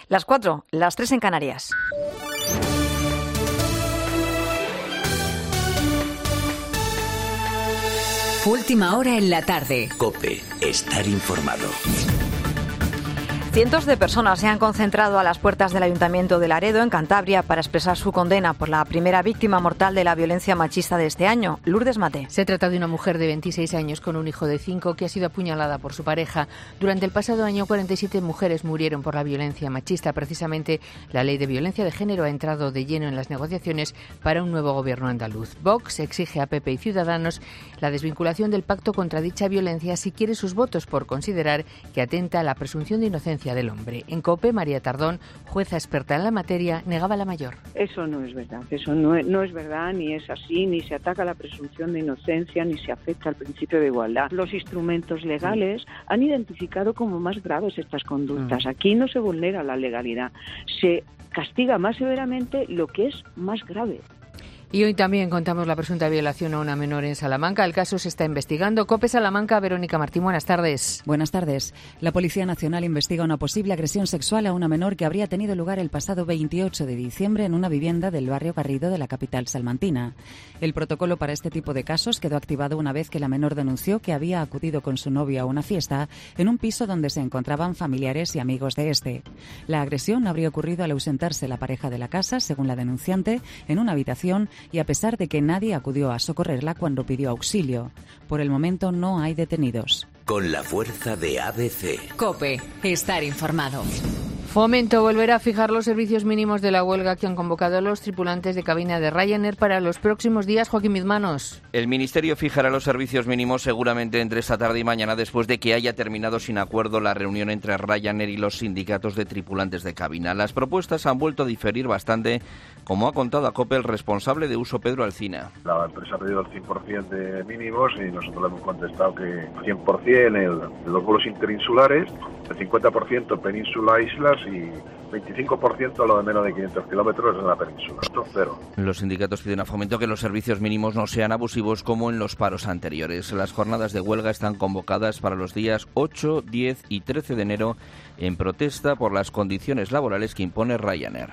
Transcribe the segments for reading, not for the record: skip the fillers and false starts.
Las 4, las 3 en Canarias. Última hora en la tarde. COPE. Estar informado. Cientos de personas se han concentrado a las puertas del Ayuntamiento de Laredo, en Cantabria, para expresar su condena por la primera víctima mortal de la violencia machista de este año, Lourdes Mate. Se trata de una mujer de 26 años con un hijo de 5 que ha sido apuñalada por su pareja. Durante el pasado año, 47 mujeres murieron por la violencia machista. Precisamente, la ley de violencia de género ha entrado de lleno en las negociaciones para un nuevo gobierno andaluz. Vox exige a PP y Ciudadanos la desvinculación del pacto contra dicha violencia si quiere sus votos, por considerar que atenta a la presunción de inocencia del hombre. En COPE, María Tardón, jueza experta en la materia, negaba la mayor. Eso no es verdad, eso no es verdad, ni es así, ni se ataca la presunción de inocencia, ni se afecta al principio de igualdad. Los instrumentos legales han identificado como más graves estas conductas. Aquí no se vulnera la legalidad, se castiga más severamente lo que es más grave. Y hoy también contamos la presunta violación a una menor en Salamanca. El caso se está investigando. COPE Salamanca, Verónica Martín, buenas tardes. Buenas tardes. La Policía Nacional investiga una posible agresión sexual a una menor que habría tenido lugar el pasado 28 de diciembre en una vivienda del barrio Garrido de la capital salmantina. El protocolo para este tipo de casos quedó activado una vez que la menor denunció que había acudido con su novio a una fiesta en un piso donde se encontraban familiares y amigos de este. La agresión habría ocurrido al ausentarse la pareja de la casa, según la denunciante, en una habitación, y a pesar de que nadie acudió a socorrerla cuando pidió auxilio. Por el momento no hay detenidos. Con la fuerza de ABC. COPE. Estar informado. Fomento volverá a fijar los servicios mínimos de la huelga que han convocado los tripulantes de cabina de Ryanair para los próximos días. Joaquín Mizmanos. El Ministerio fijará los servicios mínimos seguramente entre esta tarde y mañana, después de que haya terminado sin acuerdo la reunión entre Ryanair y los sindicatos de tripulantes de cabina. Las propuestas han vuelto a diferir bastante, como ha contado a COPE el responsable de uso, Pedro Alcina. La empresa ha pedido el 100% de mínimos y nosotros le hemos contestado que 100% de los vuelos interinsulares, el 50% península islas y 25% a lo de menos de 500 kilómetros en la península. Esto cero. Los sindicatos piden a Fomento que los servicios mínimos no sean abusivos como en los paros anteriores. Las jornadas de huelga están convocadas para los días 8, 10 y 13 de enero en protesta por las condiciones laborales que impone Ryanair.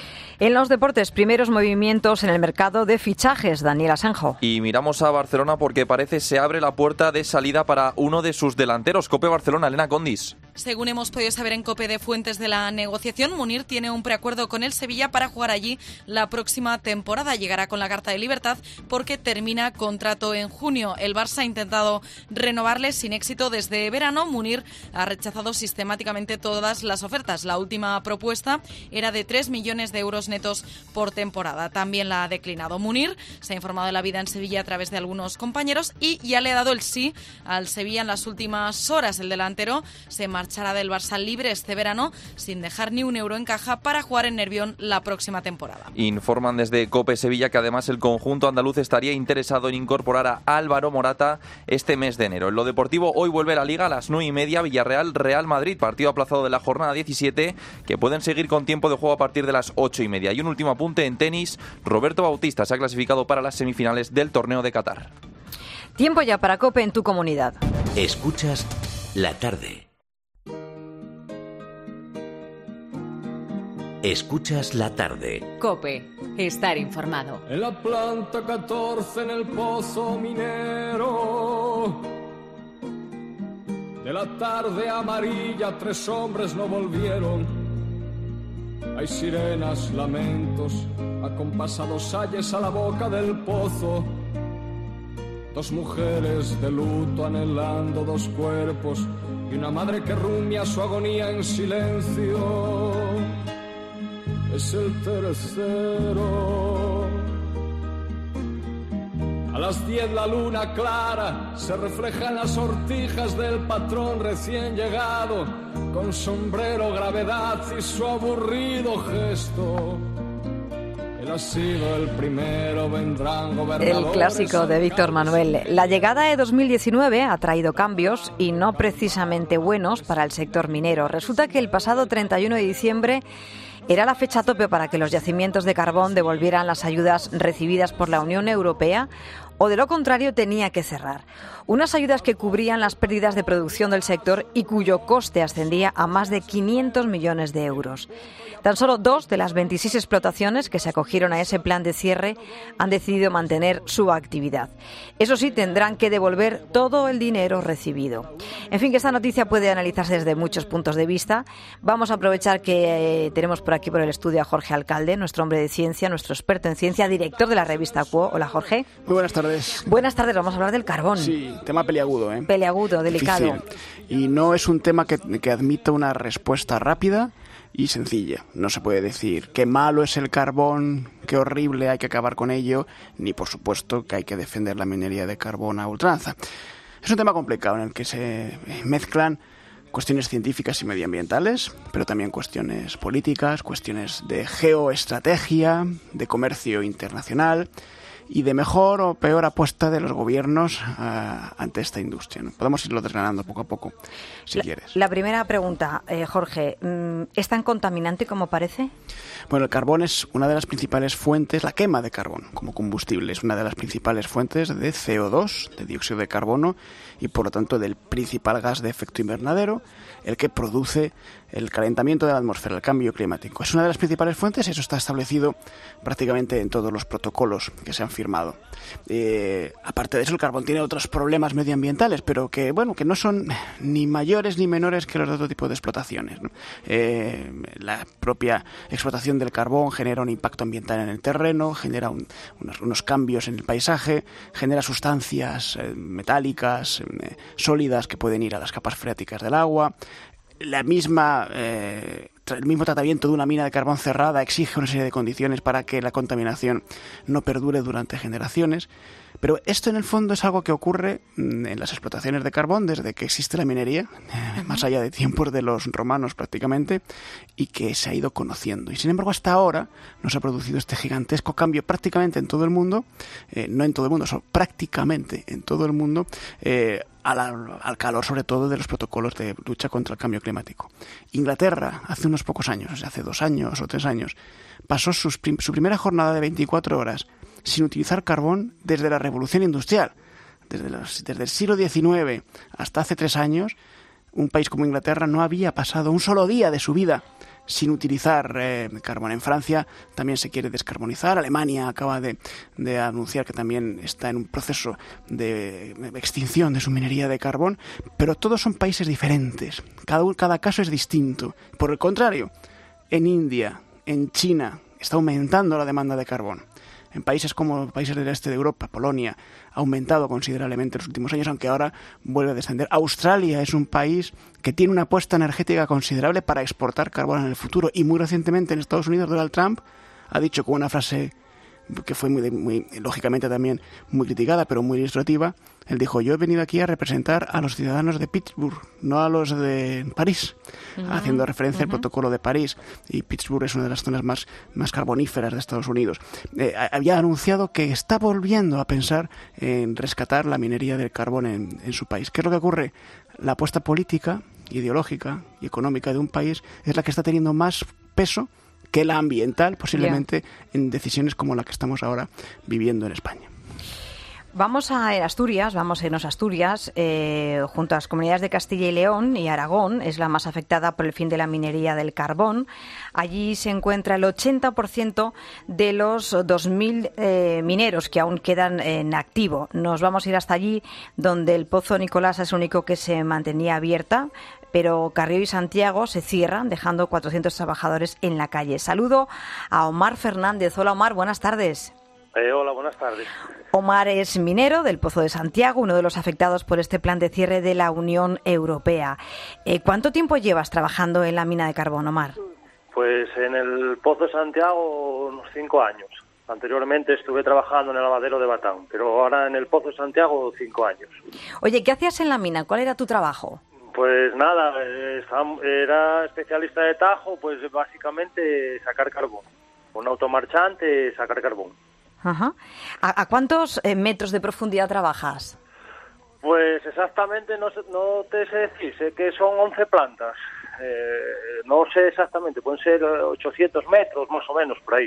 En los deportes, primeros movimientos en el mercado de fichajes, Daniel Asenjo. Y miramos a Barcelona porque parece se abre la puerta de salida para uno de sus delanteros. COPE Barcelona, Elena Condis. Según hemos podido saber en COPE de fuentes de la negociación, Munir tiene un preacuerdo con el Sevilla para jugar allí la próxima temporada. Llegará con la carta de libertad porque termina contrato en junio. El Barça ha intentado renovarle sin éxito desde verano. Munir ha rechazado sistemáticamente todas las ofertas. La última propuesta era de 3 millones de euros netos por temporada. También la ha declinado. Munir se ha informado de la vida en Sevilla a través de algunos compañeros y ya le ha dado el sí al Sevilla en las últimas horas. El delantero se marchará del Barça libre este verano sin dejar ni un euro en caja para jugar en Nervión la próxima temporada. Informan desde COPE Sevilla que además el conjunto andaluz estaría interesado en incorporar a Álvaro Morata este mes de enero. En lo deportivo, hoy vuelve la Liga a las 9:30, Villarreal-Real Madrid, partido aplazado de la jornada 17, que pueden seguir con tiempo de juego a partir de las 8:30. Y un último apunte en tenis, Roberto Bautista se ha clasificado para las semifinales del torneo de Qatar. Tiempo ya para COPE en tu comunidad. Escuchas la tarde. Escuchas la tarde. COPE. Estar informado. En la planta 14 en el pozo minero, de la tarde amarilla 3 hombres no volvieron. Hay sirenas, lamentos, acompasados ayes a la boca del pozo. 2 mujeres de luto anhelando 2 cuerpos y una madre que rumia su agonía en silencio. Es el tercero. A las 10 la luna clara se refleja en las sortijas del patrón recién llegado, con sombrero, gravedad y su aburrido gesto. Él ha sido el primero, vendrán gobernadores. El clásico de Víctor Manuel. La llegada de 2019 ha traído cambios y no precisamente buenos para el sector minero. Resulta que el pasado 31 de diciembre era la fecha tope para que los yacimientos de carbón devolvieran las ayudas recibidas por la Unión Europea. o de lo contrario tenía que cerrar. Unas ayudas que cubrían las pérdidas de producción del sector y cuyo coste ascendía a más de 500 millones de euros. Tan solo 2 de las 26 explotaciones que se acogieron a ese plan de cierre han decidido mantener su actividad. Eso sí, tendrán que devolver todo el dinero recibido. En fin, que esta noticia puede analizarse desde muchos puntos de vista. Vamos a aprovechar que tenemos por aquí por el estudio a Jorge Alcalde, nuestro hombre de ciencia, nuestro experto en ciencia, director de la revista Quo. Hola, Jorge. Muy buenas tardes. Buenas tardes, vamos a hablar del carbón. Sí, tema peliagudo, ¿eh? Peliagudo, delicado. Difícil. Y no es un tema que admita una respuesta rápida y sencilla. No se puede decir qué malo es el carbón, qué horrible, hay que acabar con ello, ni por supuesto que hay que defender la minería de carbón a ultranza. Es un tema complicado en el que se mezclan cuestiones científicas y medioambientales, pero también cuestiones políticas, cuestiones de geoestrategia, de comercio internacional y de mejor o peor apuesta de los gobiernos ante esta industria, ¿no? Podemos irlo desgranando poco a poco, si quieres. La primera pregunta, Jorge, ¿es tan contaminante como parece? Bueno, el carbón es una de las principales fuentes, la quema de carbón como combustible es una de las principales fuentes de CO2, de dióxido de carbono, y por lo tanto del principal gas de efecto invernadero, el que produce el calentamiento de la atmósfera, el cambio climático. Es una de las principales fuentes y eso está establecido prácticamente en todos los protocolos que se han firmado. Aparte de eso, el carbón tiene otros problemas medioambientales, pero que no son ni mayores ni menores que los de otro tipo de explotaciones, ¿no? La propia explotación del carbón genera un impacto ambiental en el terreno, genera unos cambios en el paisaje, genera sustancias metálicas, sólidas que pueden ir a las capas freáticas del agua. El mismo tratamiento de una mina de carbón cerrada exige una serie de condiciones para que la contaminación no perdure durante generaciones. Pero esto en el fondo es algo que ocurre en las explotaciones de carbón desde que existe la minería, más allá de tiempos de los romanos prácticamente, y que se ha ido conociendo. Y sin embargo hasta ahora no se ha producido este gigantesco cambio prácticamente en todo el mundo, no en todo el mundo, sino prácticamente en todo el mundo, al calor sobre todo de los protocolos de lucha contra el cambio climático. Inglaterra hace unos pocos años, hace 2 años o 3 años, pasó su primera jornada de 24 horas sin utilizar carbón desde la Revolución Industrial. Desde el siglo XIX hasta hace 3 años, un país como Inglaterra no había pasado un solo día de su vida sin utilizar carbón. En Francia también se quiere descarbonizar. Alemania acaba de anunciar que también está en un proceso de extinción de su minería de carbón. Pero todos son países diferentes. Cada caso es distinto. Por el contrario, en India, en China, está aumentando la demanda de carbón. En países como países del este de Europa, Polonia, ha aumentado considerablemente en los últimos años, aunque ahora vuelve a descender. Australia es un país que tiene una apuesta energética considerable para exportar carbón en el futuro. Y muy recientemente en Estados Unidos, Donald Trump ha dicho con una frase que fue muy lógicamente también muy criticada, pero muy ilustrativa. Él dijo: yo he venido aquí a representar a los ciudadanos de Pittsburgh, no a los de París, haciendo referencia al protocolo de París. Y Pittsburgh es una de las zonas más carboníferas de Estados Unidos. Había anunciado que está volviendo a pensar en rescatar la minería del carbón en su país. ¿Qué es lo que ocurre? La apuesta política, ideológica y económica de un país es la que está teniendo más peso que la ambiental, posiblemente, en decisiones como la que estamos ahora viviendo en España. Vamos a Asturias, junto a las comunidades de Castilla y León y Aragón, es la más afectada por el fin de la minería del carbón. Allí se encuentra el 80% de los 2.000 mineros que aún quedan en activo. Nos vamos a ir hasta allí, donde el Pozo Nicolás es el único que se mantenía abierta, pero Carrió y Santiago se cierran, dejando 400 trabajadores en la calle. Saludo a Omar Fernández. Hola, Omar, buenas tardes. Hola, buenas tardes. Omar es minero del Pozo de Santiago, uno de los afectados por este plan de cierre de la Unión Europea. ¿Cuánto tiempo llevas trabajando en la mina de carbón, Omar? Pues en el Pozo de Santiago unos 5 años. Anteriormente estuve trabajando en el lavadero de Batán, pero ahora en el Pozo de Santiago 5 años. Oye, ¿qué hacías en la mina? ¿Cuál era tu trabajo? Pues nada, era especialista de tajo, pues básicamente sacar carbón. Un automarchante, sacar carbón. Ajá. ¿A cuántos metros de profundidad trabajas? Pues exactamente no te sé decir, sé que son 11 plantas. No sé exactamente, pueden ser 800 metros más o menos por ahí.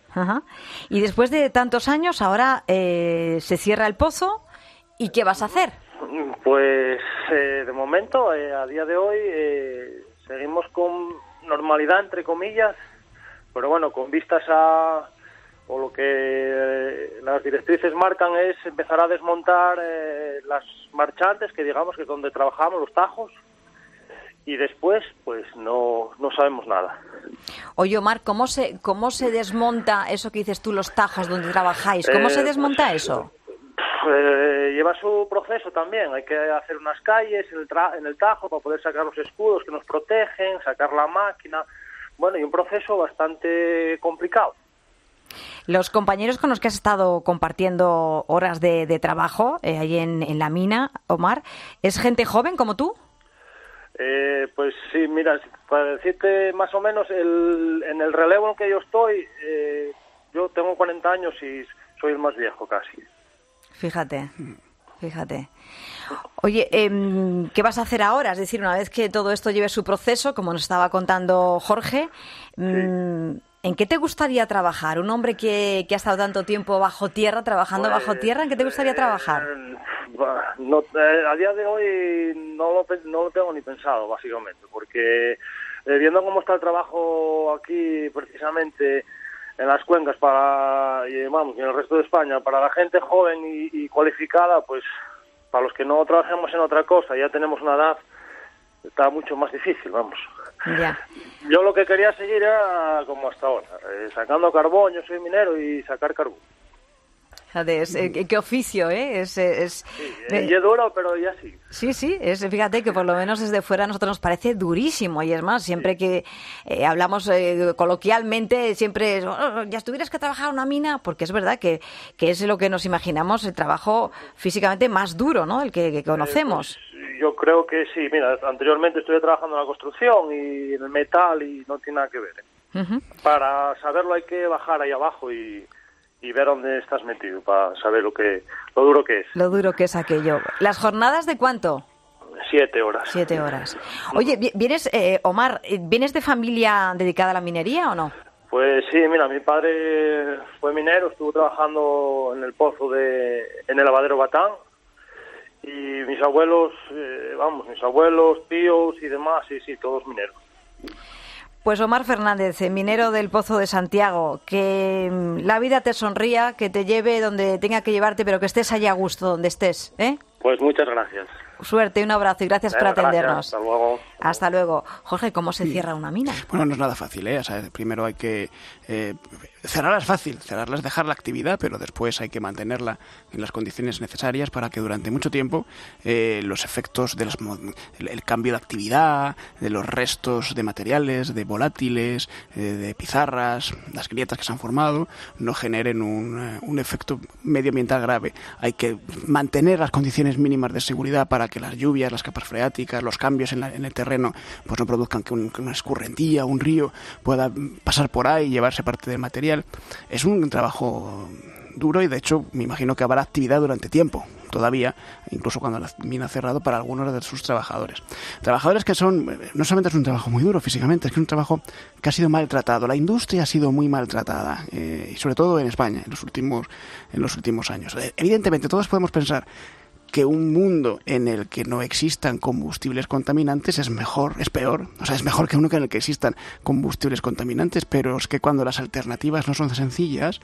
Ajá. Y después de tantos años, ahora se cierra el pozo. ¿Y qué vas a hacer? Pues de momento, a día de hoy, seguimos con normalidad, entre comillas, pero bueno, con vistas o lo que las directrices marcan es empezar a desmontar las marchantes, que digamos que es donde trabajamos, los tajos, y después pues no sabemos nada. Oye, Omar, ¿cómo se desmonta eso que dices tú, los tajos donde trabajáis? ¿Cómo se desmonta eso? Lleva su proceso también, hay que hacer unas calles en el tajo para poder sacar los escudos que nos protegen, sacar la máquina, bueno, y un proceso bastante complicado. Los compañeros con los que has estado compartiendo horas de trabajo ahí en la mina, Omar, ¿es gente joven como tú? Pues sí, mira, para decirte más o menos, en el relevo en el que yo estoy, yo tengo 40 años y soy el más viejo casi. Fíjate. Oye, ¿qué vas a hacer ahora? Es decir, una vez que todo esto lleve su proceso, como nos estaba contando Jorge, ¿en qué te gustaría trabajar? Un hombre que ha estado tanto tiempo bajo tierra, trabajando bajo tierra, ¿en qué te gustaría trabajar? A día de hoy no lo tengo ni pensado, básicamente, porque viendo cómo está el trabajo aquí, precisamente en las cuencas y en el resto de España, para la gente joven y cualificada, pues para los que no trabajemos en otra cosa, ya tenemos una edad, está mucho más difícil, vamos. Ya. Yo lo que quería seguir era como hasta ahora, sacando carbón, yo soy minero y sacar carbón. Fíjate, qué oficio, ¿eh? Sí, es duro, pero ya sí. Sí, fíjate que por lo menos desde fuera a nosotros nos parece durísimo, y es más, siempre que hablamos coloquialmente, siempre es, ya tuvieras que trabajar en una mina, porque es verdad que es lo que nos imaginamos, el trabajo físicamente más duro, ¿no?, el que conocemos. Pues, yo creo que sí, mira, anteriormente estuve trabajando en la construcción y en el metal y no tiene nada que ver. Uh-huh. Para saberlo hay que bajar ahí abajo y ver dónde estás metido para saber lo duro que es. Lo duro que es aquello. ¿Las jornadas de cuánto? 7 horas. 7 horas. Oye, ¿vienes, Omar, vienes de familia dedicada a la minería o no? Pues sí, mira, mi padre fue minero, estuvo trabajando en el pozo en el lavadero Batán, y mis abuelos, tíos y demás, sí, todos mineros. Pues Omar Fernández, minero del Pozo de Santiago, que la vida te sonría, que te lleve donde tenga que llevarte, pero que estés allá a gusto donde estés, ¿eh? Pues muchas gracias. Suerte, un abrazo y gracias por atendernos. Gracias, hasta luego. Hasta luego. Jorge, ¿cómo se cierra una mina? Bueno, no es nada fácil, ¿eh? O sea, primero hay que cerrarla es fácil, cerrarla es dejar la actividad, pero después hay que mantenerla en las condiciones necesarias para que durante mucho tiempo los efectos el cambio de actividad, de los restos de materiales, de volátiles, de pizarras, las grietas que se han formado, no generen un efecto medioambiental grave. Hay que mantener las condiciones mínimas de seguridad para que las lluvias, las capas freáticas, los cambios en el terreno, pues no produzcan que una escurrentía, un río pueda pasar por ahí y llevarse parte del material. Es un trabajo duro y de hecho me imagino que habrá actividad durante tiempo todavía, incluso cuando la mina ha cerrado, para algunos de sus trabajadores. Trabajadores que no solamente es un trabajo muy duro físicamente, es que es un trabajo que ha sido maltratado. La industria ha sido muy maltratada, y sobre todo en España en los últimos años. Evidentemente todos podemos pensar que un mundo en el que no existan combustibles contaminantes es peor. O sea, es mejor que uno en el que existan combustibles contaminantes, pero es que cuando las alternativas no son sencillas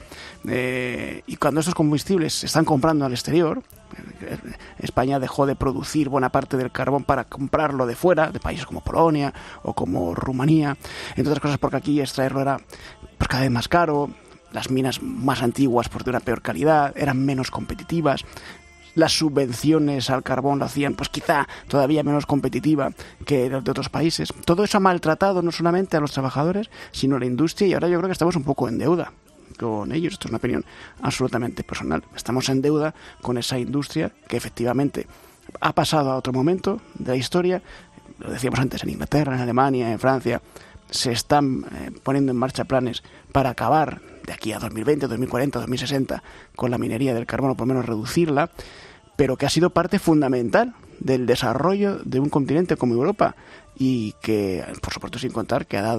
y cuando estos combustibles se están comprando al exterior, España dejó de producir buena parte del carbón para comprarlo de fuera, de países como Polonia o como Rumanía, entre otras cosas porque aquí extraerlo era pues cada vez más caro, las minas más antiguas pues de una peor calidad, eran menos competitivas. Las subvenciones al carbón lo hacían pues quizá todavía menos competitiva que de otros países. Todo eso ha maltratado no solamente a los trabajadores, sino a la industria, y ahora yo creo que estamos un poco en deuda con ellos. Esto es una opinión absolutamente personal. Estamos en deuda con esa industria que efectivamente ha pasado a otro momento de la historia. Lo decíamos antes, en Inglaterra, en Alemania, en Francia, se están poniendo en marcha planes para acabar de aquí a 2020, 2040, 2060 con la minería del carbón, o por lo menos reducirla, pero que ha sido parte fundamental del desarrollo de un continente como Europa y que, por supuesto, sin contar que ha dado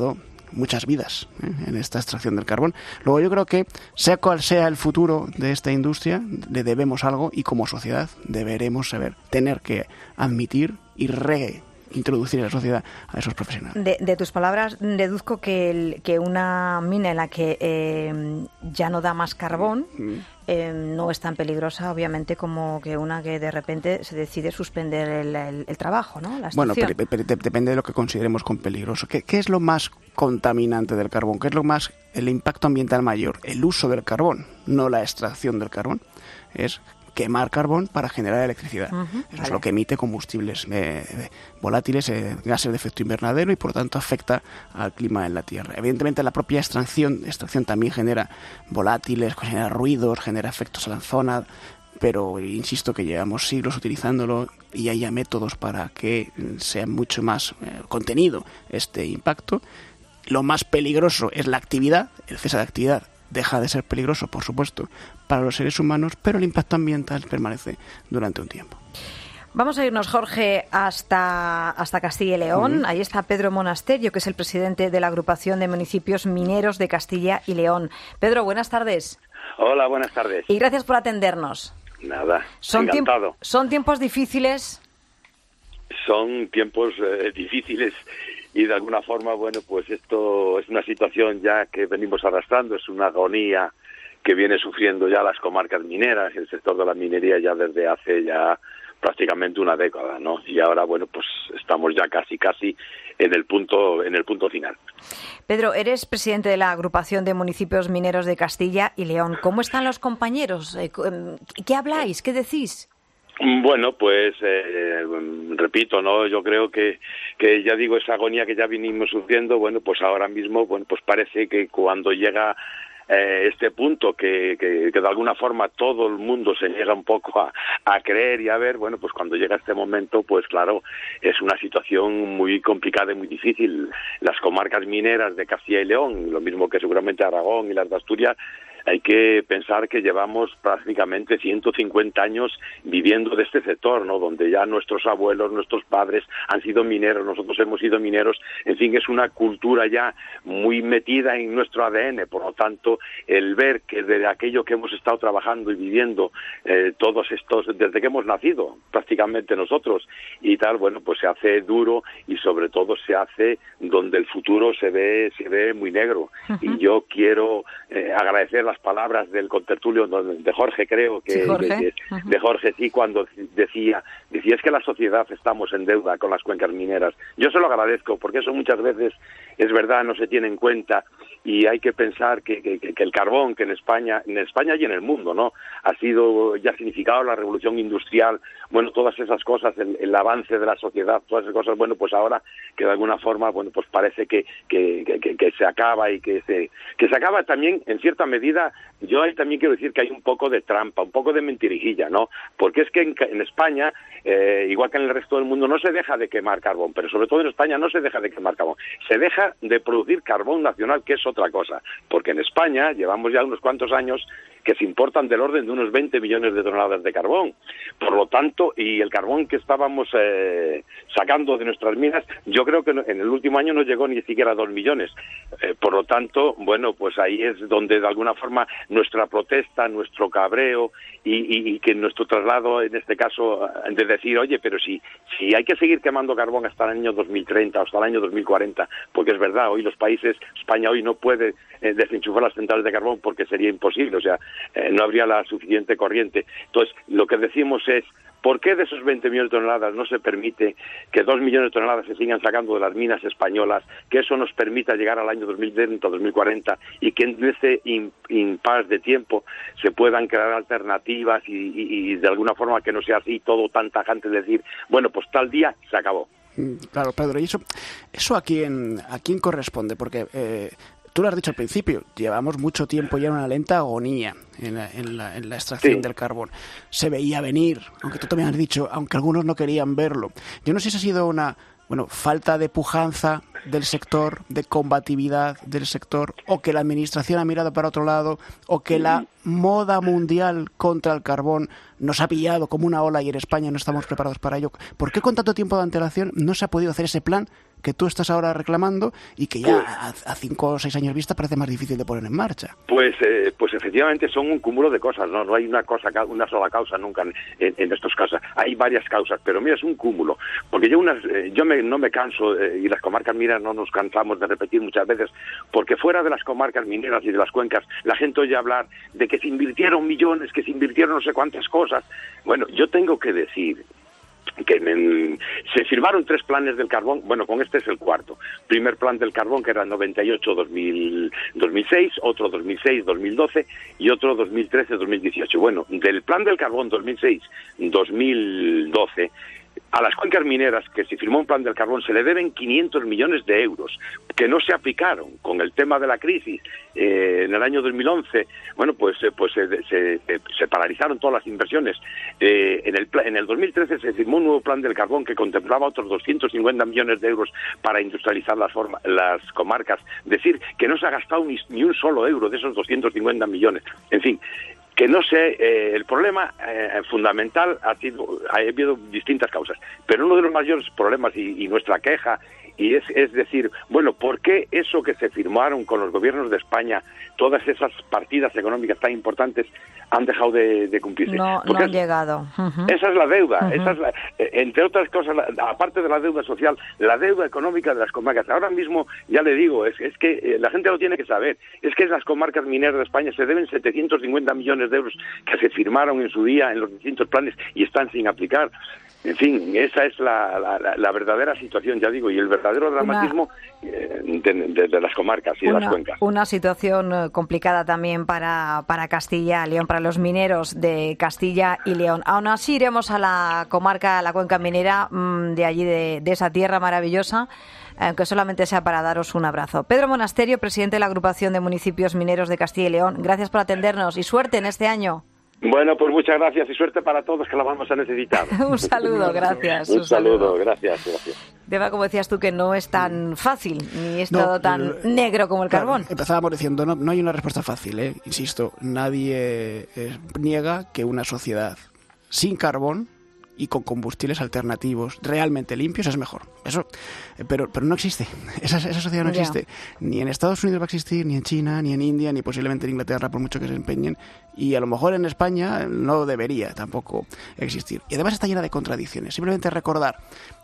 muchas vidas en esta extracción del carbón. Luego yo creo que, sea cual sea el futuro de esta industria, le debemos algo y como sociedad deberemos tener que admitir y reintroducir en la sociedad a esos profesionales. De tus palabras deduzco que una mina en la que ya no da más carbón no es tan peligrosa, obviamente, como que una que de repente se decide suspender el trabajo, ¿no? La bueno, pero depende de lo que consideremos con peligroso. ¿Qué es lo más contaminante del carbón? ¿Qué es el impacto ambiental mayor? El uso del carbón, no la extracción del carbón. Es quemar carbón para generar electricidad. Eso es lo que emite combustibles volátiles, gases de efecto invernadero, y por tanto afecta al clima en la Tierra. Evidentemente la propia extracción también genera volátiles, genera ruidos, genera efectos a la zona, pero insisto que llevamos siglos utilizándolo y haya métodos para que sea mucho más contenido este impacto. Lo más peligroso es la actividad, el cese de actividad deja de ser peligroso, por supuesto, para los seres humanos, pero el impacto ambiental permanece durante un tiempo. Vamos a irnos, Jorge, hasta Castilla y León. Ahí está Pedro Monasterio, que es el presidente de la Agrupación de Municipios Mineros de Castilla y León. Pedro, buenas tardes. Hola, buenas tardes. Y gracias por atendernos. Nada, encantado. ¿Son tiempos difíciles? Son tiempos difíciles. Y de alguna forma, bueno, pues esto es una situación ya que venimos arrastrando, es una agonía que viene sufriendo ya las comarcas mineras, el sector de la minería ya desde hace ya prácticamente una década, ¿no? Y ahora, bueno, pues estamos ya casi en el punto final. Pedro, eres presidente de la Agrupación de Municipios Mineros de Castilla y León. ¿Cómo están los compañeros? ¿Qué habláis? ¿Qué decís? Bueno, pues repito, ¿no? Yo creo que ya digo, esa agonía que ya vinimos sufriendo, bueno, pues ahora mismo, bueno, pues parece que cuando llega este punto que de alguna forma todo el mundo se niega un poco a creer y a ver, bueno, pues cuando llega este momento, pues claro, es una situación muy complicada y muy difícil. Las comarcas mineras de Castilla y León, lo mismo que seguramente Aragón y las de Asturias, hay que pensar que llevamos prácticamente 150 años viviendo de este sector, ¿no? Donde ya nuestros abuelos, nuestros padres han sido mineros, nosotros hemos sido mineros, en fin, es una cultura ya muy metida en nuestro ADN, por lo tanto, el ver que de aquello que hemos estado trabajando y viviendo todos estos, desde que hemos nacido, prácticamente nosotros, y tal, bueno, pues se hace duro y sobre todo se hace donde el futuro se ve muy negro. Y yo quiero agradecer las palabras del contertulio de Jorge, creo que, sí, Jorge. De Jorge, sí, cuando decía es que la sociedad estamos en deuda con las cuencas mineras. Yo se lo agradezco, porque eso muchas veces es verdad, no se tiene en cuenta, y hay que pensar que el carbón, que en España y en el mundo, ¿no?, ha sido ya significado la revolución industrial, bueno, todas esas cosas, el avance de la sociedad, todas esas cosas, bueno, pues ahora que de alguna forma, bueno, pues parece que se acaba y que se acaba también en cierta medida. Yo ahí también quiero decir que hay un poco de trampa, un poco de mentirijilla, ¿no? Porque es que en España, igual que en el resto del mundo, no se deja de quemar carbón, pero sobre todo en España no se deja de quemar carbón, se deja de producir carbón nacional, que es otra cosa, porque en España llevamos ya unos cuantos años que se importan del orden de unos 20 millones de toneladas de carbón. Por lo tanto, y el carbón que estábamos sacando de nuestras minas, yo creo que en el último año no llegó ni siquiera a 2 millones. Por lo tanto, bueno, pues ahí es donde de alguna forma nuestra protesta, nuestro cabreo y que nuestro traslado, en este caso, de decir, oye, pero si hay que seguir quemando carbón hasta el año 2030 o hasta el año 2040, porque es verdad, hoy los países, España hoy no puede desenchufar las centrales de carbón porque sería imposible, o sea, no habría la suficiente corriente. Entonces, lo que decimos es, ¿por qué de esos 20 millones de toneladas no se permite que 2 millones de toneladas se sigan sacando de las minas españolas, que eso nos permita llegar al año 2030, 2040, y que en ese impasse de tiempo se puedan crear alternativas y de alguna forma que no sea así todo tan tajante, decir, bueno, pues tal día se acabó? Claro, Pedro, y eso a quién corresponde, porque tú lo has dicho al principio, llevamos mucho tiempo ya en una lenta agonía en la extracción del carbón. Se veía venir, aunque tú también has dicho, aunque algunos no querían verlo. Yo no sé si ha sido una falta de pujanza del sector, de combatividad del sector, o que la administración ha mirado para otro lado, o que la moda mundial contra el carbón nos ha pillado como una ola y en España no estamos preparados para ello. ¿Por qué con tanto tiempo de antelación no se ha podido hacer ese plan que tú estás ahora reclamando y que ya a 5 o 6 años vista parece más difícil de poner en marcha. Pues efectivamente son un cúmulo de cosas, no hay una sola causa nunca en estos casos. Hay varias causas, pero mira, es un cúmulo. Porque no me canso, y las comarcas mineras no nos cansamos de repetir muchas veces, porque fuera de las comarcas mineras y de las cuencas, la gente oye hablar de que se invirtieron millones, que se invirtieron no sé cuántas cosas. Bueno, yo tengo que decir que se firmaron 3 planes del carbón, bueno, con este es el cuarto. Primer plan del carbón, que era 98-2006, otro 2006-2012 y otro 2013-2018. Bueno, del plan del carbón 2006-2012, a las cuencas mineras que se firmó un plan del carbón se le deben 500 millones de euros que no se aplicaron con el tema de la crisis en el año 2011. Bueno, pues se paralizaron todas las inversiones. En el 2013 se firmó un nuevo plan del carbón que contemplaba otros 250 millones de euros para industrializar las comarcas. Decir que no se ha gastado ni un solo euro de esos 250 millones. En fin, que no sé, el problema fundamental ha habido distintas causas, pero uno de los mayores problemas y nuestra queja es decir, bueno, ¿por qué eso que se firmaron con los gobiernos de España, todas esas partidas económicas tan importantes, han dejado de cumplirse? No han llegado. Esa es la deuda, entre otras cosas, aparte de la deuda social, la deuda económica de las comarcas. Ahora mismo, ya le digo, es que la gente lo tiene que saber, es que las comarcas mineras de España se deben 750 millones de euros que se firmaron en su día en los distintos planes y están sin aplicar. En fin, esa es la verdadera situación, ya digo, y el verdadero dramatismo de las comarcas y de las cuencas. Una situación complicada también para Castilla y León, para los mineros de Castilla y León. Aún así iremos a la comarca, a la cuenca minera de allí, de esa tierra maravillosa, aunque solamente sea para daros un abrazo. Pedro Monasterio, presidente de la Agrupación de Municipios Mineros de Castilla y León, gracias por atendernos y suerte en este año. Bueno, pues muchas gracias y suerte para todos, que la vamos a necesitar. Un saludo, gracias. Un saludo, gracias. Deba, como decías tú, que no es tan fácil, ni es todo tan negro como el carbón. Empezábamos diciendo, no hay una respuesta fácil, insisto, nadie niega que una sociedad sin carbón y con combustibles alternativos realmente limpios es mejor. Eso, pero no existe. Esa sociedad no existe. Ni en Estados Unidos va a existir, ni en China, ni en India, ni posiblemente en Inglaterra, por mucho que se empeñen. Y a lo mejor en España no debería tampoco existir. Y además está llena de contradicciones. Simplemente recordar,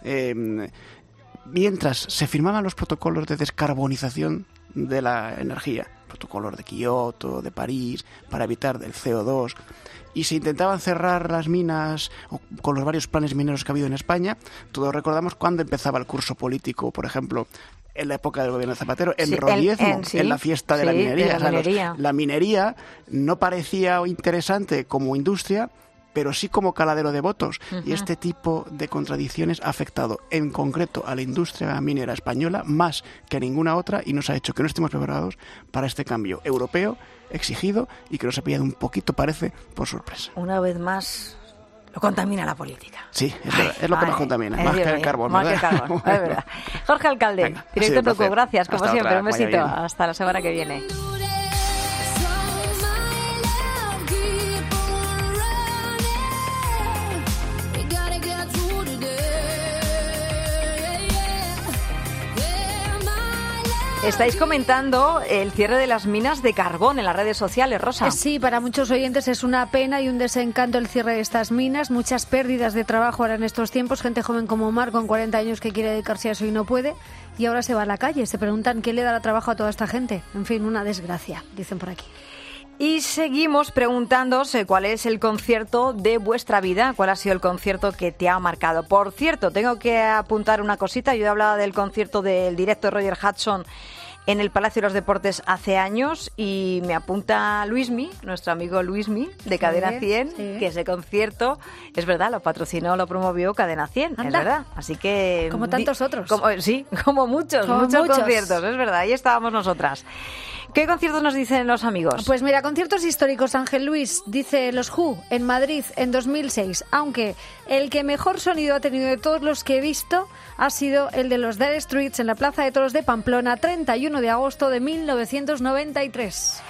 mientras se firmaban los protocolos de descarbonización de la energía, protocolos de Kioto, de París, para evitar el CO2, y se intentaban cerrar las minas con los varios planes mineros que ha habido en España, todos recordamos cuando empezaba el curso político, por ejemplo, en la época del gobierno de Zapatero, en Rodiezmo, en la fiesta de la minería. La minería no parecía interesante como industria, pero sí como caladero de votos. Y este tipo de contradicciones ha afectado en concreto a la industria minera española más que a ninguna otra y nos ha hecho que no estemos preparados para este cambio europeo exigido y que nos ha pillado un poquito, parece, por sorpresa. Una vez más lo contamina la política. Sí, es lo que más contamina, más que el carbón. Más que el carbón, es verdad. Jorge Alcalde, director de CUO, gracias, como siempre, un besito. Hasta la semana que viene. Estáis comentando el cierre de las minas de carbón en las redes sociales, Rosa. Sí, para muchos oyentes es una pena y un desencanto el cierre de estas minas. Muchas pérdidas de trabajo ahora en estos tiempos. Gente joven como Omar, con 40 años, que quiere dedicarse a eso y no puede. Y ahora se va a la calle. Se preguntan quién le dará trabajo a toda esta gente. En fin, una desgracia, dicen por aquí. Y seguimos preguntándose cuál es el concierto de vuestra vida, cuál ha sido el concierto que te ha marcado. Por cierto, tengo que apuntar una cosita. Yo hablaba del concierto del directo de Roger Hudson en el Palacio de los Deportes hace años y me apunta Luismi, nuestro amigo Luismi de Cadena 100, que ese concierto, es verdad, lo patrocinó, lo promovió Cadena 100, es verdad. Así que... Como tantos otros. Como muchos conciertos, es verdad, ahí estábamos nosotras. ¿Qué conciertos nos dicen los amigos? Pues mira, conciertos históricos. Ángel Luis dice los Who en Madrid en 2006, aunque el que mejor sonido ha tenido de todos los que he visto ha sido el de los Dire Straits en la Plaza de Toros de Pamplona, 31 de agosto de 1993.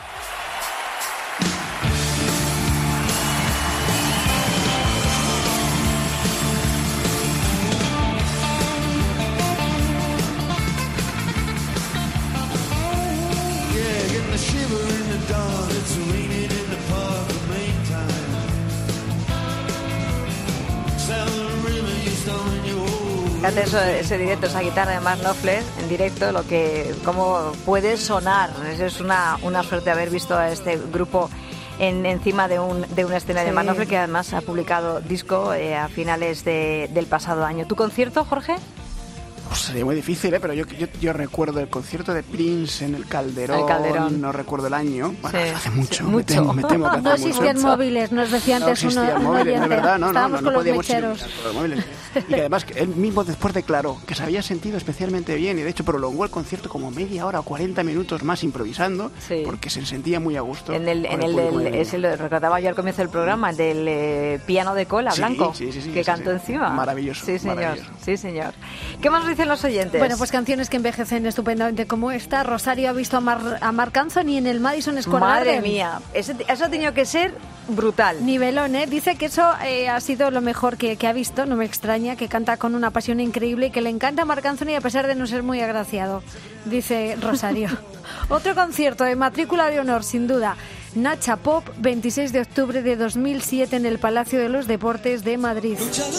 Fíjate ese directo, esa guitarra de Mark Knopfler en directo, cómo puede sonar. Eso es una suerte haber visto a este grupo encima de un escenario de Mark Knopfler, que además ha publicado disco a finales del pasado año. ¿Tu concierto, Jorge? Pues sería muy difícil, pero yo recuerdo el concierto de Prince en el Calderón. No recuerdo el año. Bueno, hace mucho. Me temo que hace mucho. No existían móviles, nos decía antes uno. No existían móviles, de verdad, Estábamos con los podíamos mecheros. los móviles. Y que además él mismo después declaró que se había sentido especialmente bien y de hecho prolongó el concierto como media hora o 40 minutos más improvisando, porque se sentía muy a gusto. Ese lo recordaba yo al comienzo del programa, el del piano de cola blanco, que cantó encima. Maravilloso. Sí, señor. Maravilloso. Sí, señor. ¿Qué más nos dicen los oyentes? Bueno, pues canciones que envejecen estupendamente como esta. Rosario ha visto a Marc Anthony en el Madison Square Garden. Madre mía, eso ha tenido que ser brutal. Nivelón, ¿eh? Dice que eso ha sido lo mejor que ha visto. No me extraña, que canta con una pasión increíble y que le encanta a Marc Anthony a pesar de no ser muy agraciado, dice Rosario. Otro concierto de matrícula de honor, sin duda. Nacha Pop, 26 de octubre de 2007 en el Palacio de los Deportes de Madrid.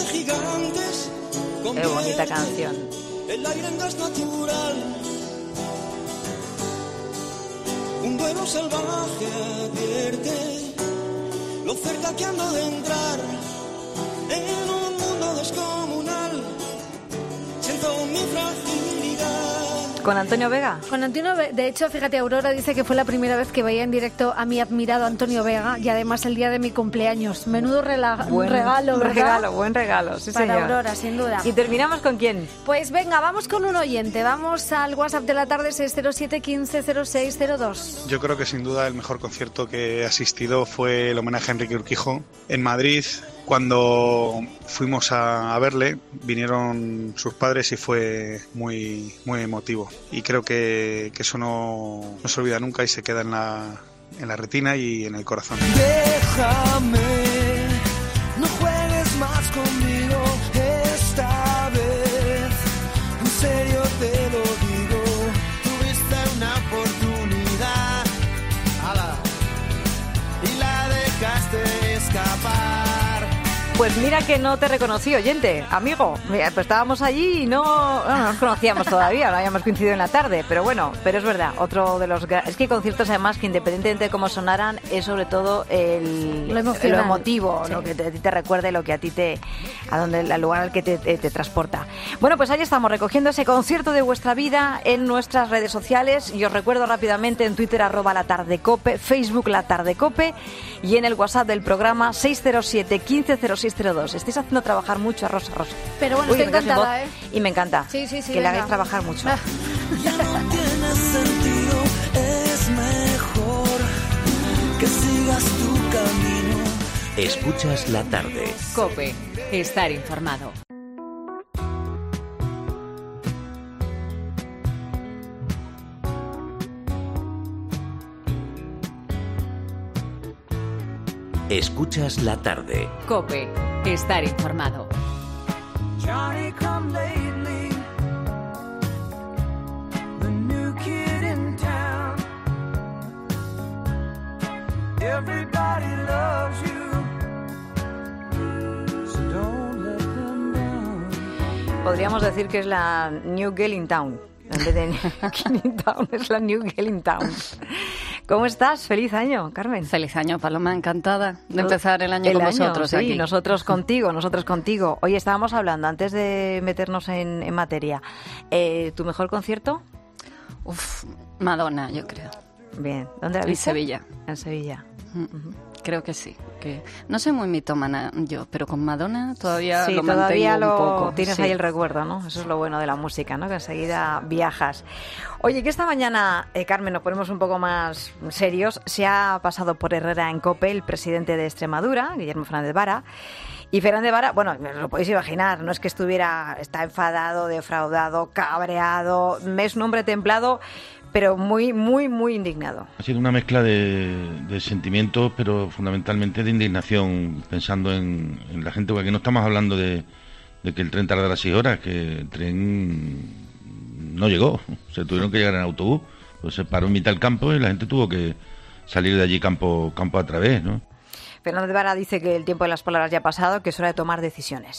Qué bonita canción. El aire en gas natural, un duelo salvaje advierte lo cerca que ando de entrar en un mundo descomunal. Siento mi fragilidad. ¿Con Antonio Vega? Con Antonio Vega. De hecho, fíjate, Aurora dice que fue la primera vez que veía en directo a mi admirado Antonio Vega y además el día de mi cumpleaños. Menudo regalo, ¿verdad? Buen regalo, sí, para señor. Aurora, sin duda. ¿Y terminamos con quién? Pues venga, vamos con un oyente. Vamos al WhatsApp de la tarde, 607 15 06 02. Yo creo que sin duda el mejor concierto que he asistido fue el homenaje a Enrique Urquijo en Madrid. Cuando fuimos a verle, vinieron sus padres y fue muy, muy emotivo. Y creo que eso no se olvida nunca y se queda en la retina y en el corazón. Déjame, no juegues más conmigo esta vez. En serio te lo digo, tuviste una oportunidad y la dejaste escapar. Pues mira que no te reconocí, oyente, amigo. Mira, pues estábamos allí y no nos conocíamos todavía, no habíamos coincidido en la tarde, pero es verdad, otro de los... Es que hay conciertos además que independientemente de cómo sonaran, es sobre todo lo emotivo, sí. Lo que a ti te recuerda y lo que a ti al lugar al que te transporta. Bueno, pues ahí estamos recogiendo ese concierto de vuestra vida en nuestras redes sociales y os recuerdo rápidamente en Twitter @latardecope, Facebook latardecope y en el WhatsApp del programa 607 15 06 02. Estáis haciendo trabajar mucho a Rosa. Pero bueno, estoy encantada, ¿eh? Y me encanta que le hagáis trabajar mucho. Ya no tiene sentido, es mejor que sigas tu camino. Escuchas la tarde. COPE, estar informado. Escuchas la tarde. COPE, estar informado. Johnny come lately, the new kid in town. Everybody loves you, so don't let them down. Podríamos decir que es la New Girl in Town. En vez de New Kid in Town, es la New Girl in Town. ¿Cómo estás? Feliz año, Carmen. Feliz año, Paloma, encantada de empezar el año con vosotros sí, aquí. Nosotros contigo. Hoy estábamos hablando, antes de meternos en materia, ¿tu mejor concierto? Madonna, yo creo. Bien, ¿dónde la viste? En Sevilla. En Sevilla. Creo que sí. Que no soy muy mitómana yo, pero con Madonna todavía lo todavía mantengo un poco. Tienes ahí el recuerdo, ¿no? Eso es lo bueno de la música, ¿no? Que enseguida viajas. Oye, que esta mañana, Carmen, nos ponemos un poco más serios. Se ha pasado por Herrera en COPE el presidente de Extremadura, Guillermo Fernández Vara. Y Fernández Vara, bueno, lo podéis imaginar, no es que está enfadado, defraudado, cabreado, es un hombre templado, pero muy, muy, muy indignado. Ha sido una mezcla de sentimientos, pero fundamentalmente de indignación, pensando en la gente, porque no estamos hablando de que el tren tardara 6 horas, que el tren no llegó, se tuvieron que llegar en autobús, pues se paró en mitad del campo y la gente tuvo que salir de allí campo a través, ¿no? Fernández Vara dice que el tiempo de las palabras ya ha pasado, que es hora de tomar decisiones.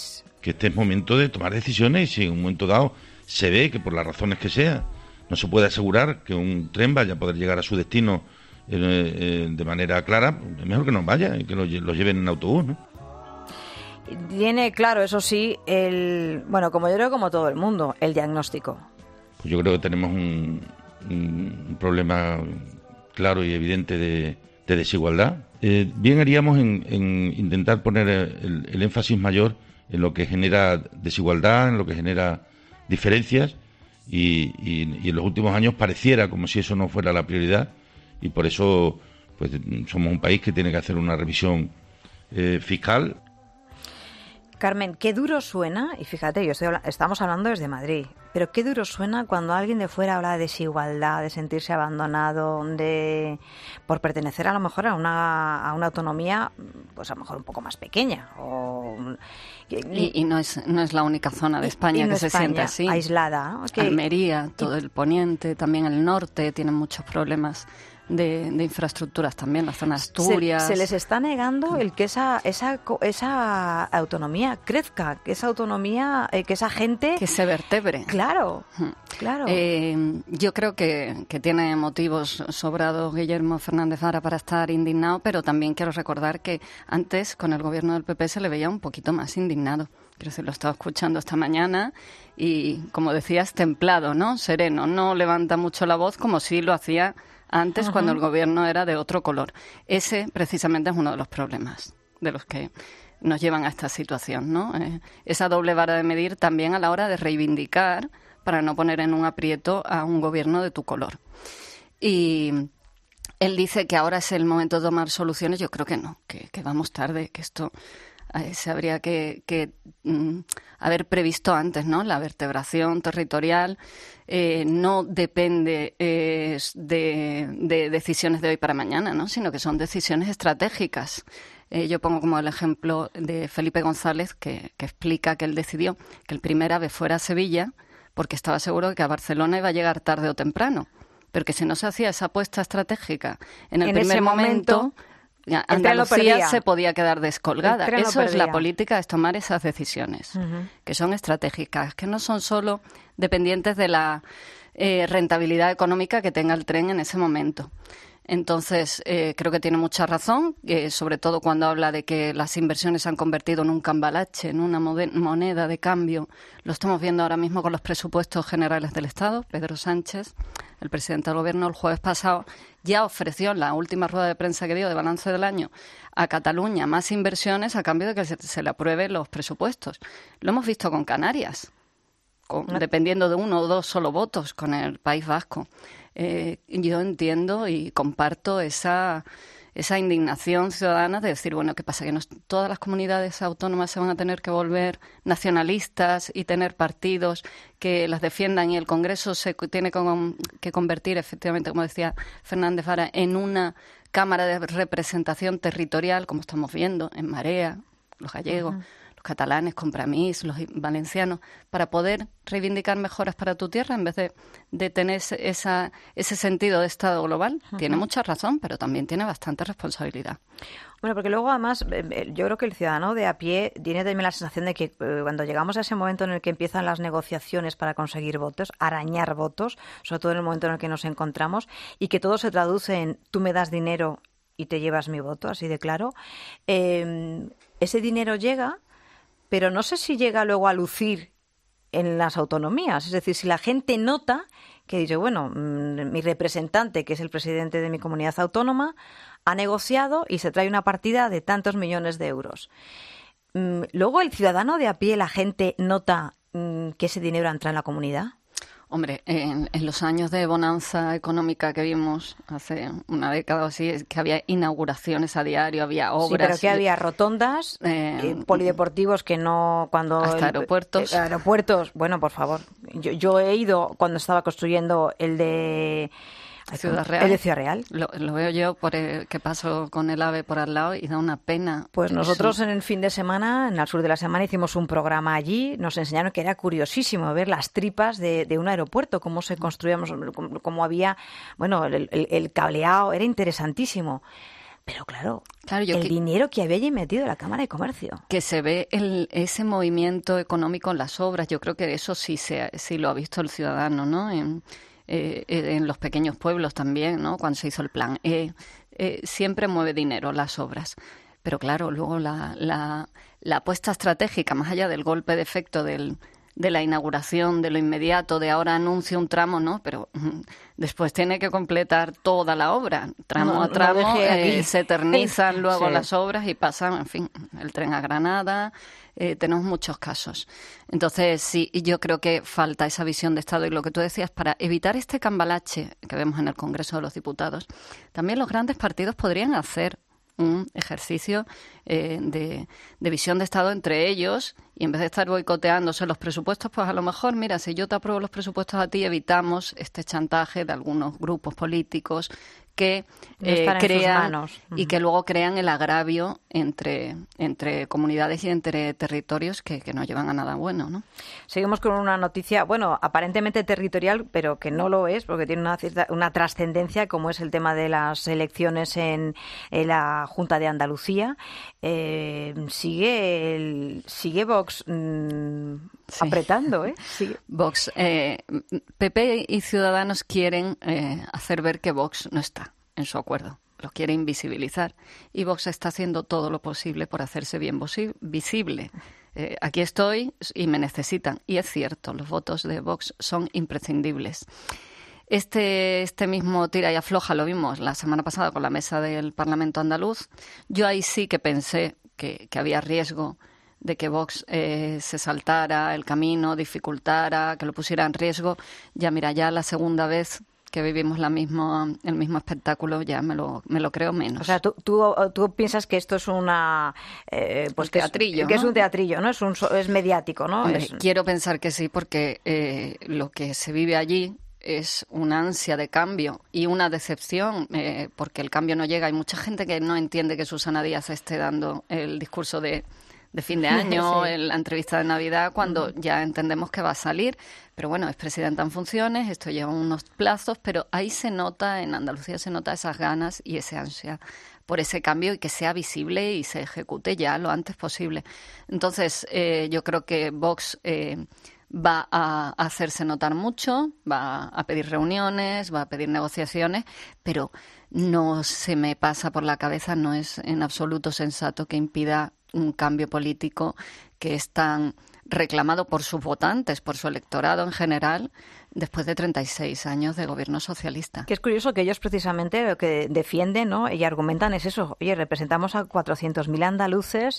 que este es momento de tomar decisiones y si en un momento dado se ve que por las razones que sea no se puede asegurar que un tren vaya a poder llegar a su destino de manera clara, es mejor que no vaya y que lo lleven en autobús, ¿no? Tiene claro, eso sí, bueno, como yo creo como todo el mundo, el diagnóstico. Pues yo creo que tenemos un problema claro y evidente de desigualdad. Bien haríamos en intentar poner el énfasis mayor en lo que genera desigualdad, en lo que genera diferencias y en los últimos años pareciera como si eso no fuera la prioridad y por eso pues somos un país que tiene que hacer una revisión fiscal. Carmen, qué duro suena, y fíjate, estamos hablando desde Madrid, pero qué duro suena cuando alguien de fuera habla de desigualdad, de sentirse abandonado, por pertenecer a lo mejor a una autonomía, pues a lo mejor un poco más pequeña. Y no es la única zona de España que se siente así. Aislada, ¿no? Almería, todo el poniente, también el norte, tienen muchos problemas de infraestructuras también, la zona de Asturias. Se les está negando el que esa autonomía crezca, que esa autonomía, que esa gente... Que se vertebre. Claro, claro. Yo creo que tiene motivos sobrados Guillermo Fernández Vara para estar indignado, pero también quiero recordar que antes con el gobierno del PP se le veía un poquito más indignado. Quiero decir, lo estaba escuchando esta mañana y, como decías, templado, ¿no? Sereno, no levanta mucho la voz como si lo hacía antes, cuando el gobierno era de otro color. Ese, precisamente, es uno de los problemas de los que nos llevan a esta situación, ¿no? Esa doble vara de medir también a la hora de reivindicar para no poner en un aprieto a un gobierno de tu color. Y él dice que ahora es el momento de tomar soluciones. Yo creo que no, que vamos tarde, que esto se habría que haber previsto antes, ¿no? La vertebración territorial no depende de decisiones de hoy para mañana, ¿no? Sino que son decisiones estratégicas. Yo pongo como el ejemplo de Felipe González, que explica que él decidió que el primer AVE fuera a Sevilla porque estaba seguro de que a Barcelona iba a llegar tarde o temprano, pero que si no se hacía esa apuesta estratégica en el primer momento Andalucía se podía quedar descolgada. Eso es la política, es tomar esas decisiones, que son estratégicas, que no son solo dependientes de la rentabilidad económica que tenga el tren en ese momento. Entonces, creo que tiene mucha razón, sobre todo cuando habla de que las inversiones se han convertido en un cambalache, en una moneda de cambio. Lo estamos viendo ahora mismo con los presupuestos generales del Estado. Pedro Sánchez, el presidente del Gobierno, el jueves pasado ya ofreció en la última rueda de prensa que dio de balance del año a Cataluña más inversiones a cambio de que se le aprueben los presupuestos. Lo hemos visto con Canarias, dependiendo de uno o dos solo votos con el País Vasco. Yo entiendo y comparto esa indignación ciudadana de decir, bueno, ¿qué pasa? Que todas las comunidades autónomas se van a tener que volver nacionalistas y tener partidos que las defiendan y el Congreso se tiene que convertir, efectivamente, como decía Fernández Vara, en una cámara de representación territorial, como estamos viendo en Marea, los gallegos, los catalanes, Compromís, los valencianos, para poder reivindicar mejoras para tu tierra en vez de tener ese sentido de Estado global. Tiene mucha razón, pero también tiene bastante responsabilidad. Bueno, porque luego además yo creo que el ciudadano de a pie tiene también la sensación de que cuando llegamos a ese momento en el que empiezan las negociaciones para conseguir votos, arañar votos, sobre todo en el momento en el que nos encontramos, y que todo se traduce en tú me das dinero y te llevas mi voto, así de claro, ese dinero llega, pero no sé si llega luego a lucir en las autonomías. Es decir, si la gente nota que dice, bueno, mi representante, que es el presidente de mi comunidad autónoma, ha negociado y se trae una partida de tantos millones de euros. Luego el ciudadano de a pie, la gente nota que ese dinero entra en la comunidad. Hombre, en los años de bonanza económica que vimos hace una década o así, es que había inauguraciones a diario, había obras. Sí, pero que había rotondas, polideportivos que no... Hasta aeropuertos. Aeropuertos, bueno, por favor. Yo he ido cuando estaba construyendo el de... Ciudad Real. El de Ciudad Real. Lo veo yo que paso con el AVE por al lado y da una pena. Pues nosotros en el fin de semana, en el sur de la semana, hicimos un programa allí. Nos enseñaron que era curiosísimo ver las tripas de un aeropuerto, cómo se construíamos, cómo había, bueno, el cableado, era interesantísimo. Pero claro, yo el dinero que había allí metido la Cámara de Comercio. Que se ve ese movimiento económico en las obras. Yo creo que eso sí lo ha visto el ciudadano, ¿no? En los pequeños pueblos también, ¿no? Cuando se hizo el plan. Siempre mueve dinero las obras. Pero claro, luego la apuesta estratégica, más allá del golpe de efecto de la inauguración, de lo inmediato, de ahora anuncio un tramo, ¿no? Pero después tiene que completar toda la obra, tramo a tramo, se eternizan luego las obras y pasan, en fin, el tren a Granada, tenemos muchos casos. Entonces, sí, yo creo que falta esa visión de Estado y lo que tú decías, para evitar este cambalache que vemos en el Congreso de los Diputados, también los grandes partidos podrían hacer un ejercicio de visión de Estado entre ellos, y en vez de estar boicoteándose los presupuestos, pues a lo mejor, mira, si yo te apruebo los presupuestos a ti, evitamos este chantaje de algunos grupos políticos que crean y que luego crean el agravio entre comunidades y entre territorios que no llevan a nada bueno, ¿no? Seguimos con una noticia, bueno, aparentemente territorial, pero que no lo es, porque tiene una trascendencia, como es el tema de las elecciones en la Junta de Andalucía. Sigue Vox apretando, ¿eh? Sigue. Vox, PP y Ciudadanos quieren hacer ver que Vox no está en su acuerdo. Lo quiere invisibilizar. Y Vox está haciendo todo lo posible por hacerse bien visible. Aquí estoy y me necesitan. Y es cierto, los votos de Vox son imprescindibles. Este mismo tira y afloja lo vimos la semana pasada con la mesa del Parlamento andaluz. Yo ahí sí que pensé que había riesgo de que Vox se saltara el camino, dificultara, que lo pusiera en riesgo. Ya la segunda vez que vivimos el mismo espectáculo, ya me lo creo menos. O sea, tú piensas que esto es pues teatrillo, que ¿no? Es un teatrillo, ¿no? Es mediático, ¿no? Hombre, quiero pensar que sí, porque lo que se vive allí es una ansia de cambio y una decepción, porque el cambio no llega. Hay mucha gente que no entiende que Susana Díaz esté dando el discurso de fin de año, sí, en la entrevista de Navidad, cuando ya entendemos que va a salir. Pero bueno, es presidenta en funciones, esto lleva unos plazos, pero ahí se nota, en Andalucía se nota esas ganas y esa ansia por ese cambio y que sea visible y se ejecute ya lo antes posible. Entonces, yo creo que Vox va a hacerse notar mucho, va a pedir reuniones, va a pedir negociaciones, pero no se me pasa por la cabeza, no es en absoluto sensato que impida un cambio político que es tan reclamado por sus votantes, por su electorado en general, después de 36 años de gobierno socialista. Que es curioso que ellos precisamente lo que defienden, ¿no?, y argumentan es eso. Oye, representamos a 400.000 andaluces,